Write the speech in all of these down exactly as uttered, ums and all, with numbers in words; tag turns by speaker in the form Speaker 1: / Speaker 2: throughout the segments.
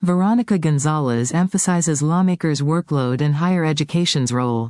Speaker 1: Veronica Gonzalez emphasizes lawmakers' workload and higher education's role.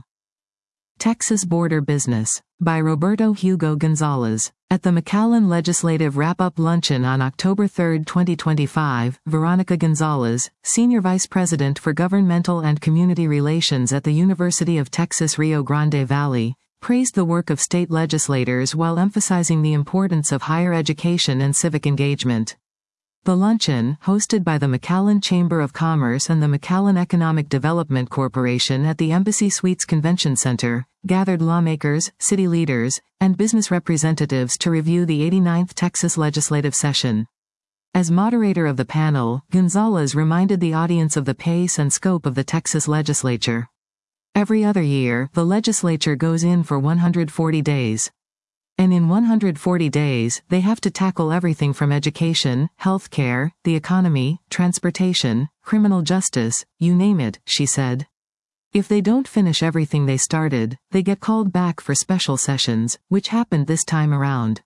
Speaker 1: Texas Border Business, by Roberto Hugo Gonzalez. At the McAllen Legislative Wrap-Up Luncheon on October third, twenty twenty-five, Veronica Gonzalez, Senior Vice President for Governmental and Community Relations at the University of Texas Rio Grande Valley, praised the work of state legislators while emphasizing the importance of higher education and civic engagement. The luncheon, hosted by the McAllen Chamber of Commerce and the McAllen Economic Development Corporation at the Embassy Suites Convention Center, gathered lawmakers, city leaders, and business representatives to review the eighty-ninth Texas legislative session. As moderator of the panel, Gonzalez reminded the audience of the pace and scope of the Texas legislature. Every other year, the legislature goes in for one hundred forty days. And in one hundred forty days, they have to tackle everything from education, health care, the economy, transportation, criminal justice, you name it, she said. If they don't finish everything they started, they get called back for special sessions, which happened this time around.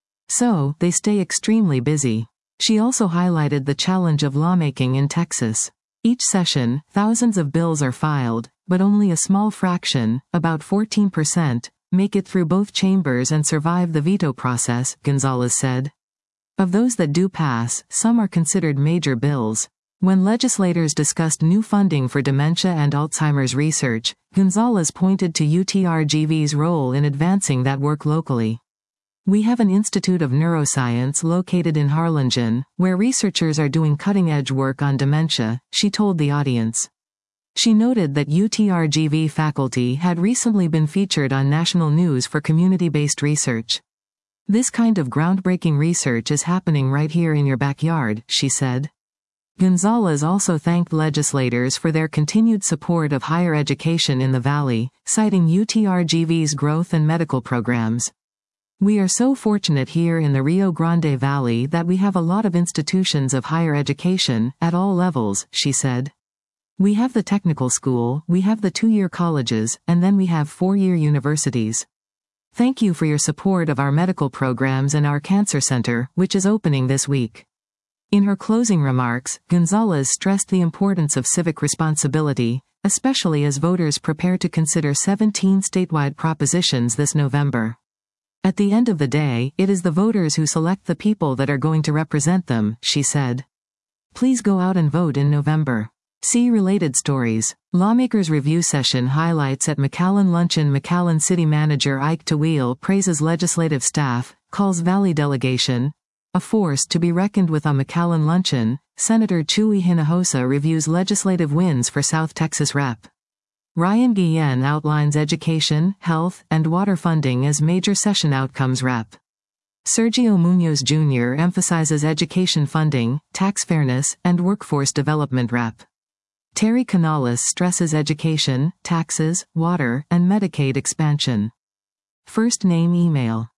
Speaker 1: So, they stay extremely busy. She also highlighted the challenge of lawmaking in Texas. Each session, thousands of bills are filed, but only a small fraction, about fourteen percent, make it through both chambers and survive the veto process, Gonzalez said. Of those that do pass, some are considered major bills. When legislators discussed new funding for dementia and Alzheimer's research, Gonzalez pointed to U T R G V's role in advancing that work locally. We have an Institute of Neuroscience located in Harlingen, where researchers are doing cutting-edge work on dementia, she told the audience. She noted that U T R G V faculty had recently been featured on national news for community-based research. This kind of groundbreaking research is happening right here in your backyard, she said. Gonzalez also thanked legislators for their continued support of higher education in the Valley, citing U T R G V's growth and medical programs. We are so fortunate here in the Rio Grande Valley that we have a lot of institutions of higher education, at all levels, she said. We have the technical school, we have the two-year colleges, and then we have four-year universities. Thank you for your support of our medical programs and our cancer center, which is opening this week. In her closing remarks, Gonzalez stressed the importance of civic responsibility, especially as voters prepare to consider seventeen statewide propositions this November. At the end of the day, it is the voters who select the people that are going to represent them, she said. Please go out and vote in November. See related stories. Lawmakers Review Session highlights at McAllen Luncheon. McAllen City Manager Ike Tawil praises legislative staff, calls Valley delegation a force to be reckoned with. On McAllen Luncheon, Senator Chuy Hinojosa reviews legislative wins for South Texas Representative Ryan Guillen outlines education, health, and water funding as major session outcomes. Representative Sergio Munoz Junior emphasizes education funding, tax fairness, and workforce development. Representative Terry Canales stresses education, taxes, water, and Medicaid expansion. First name email.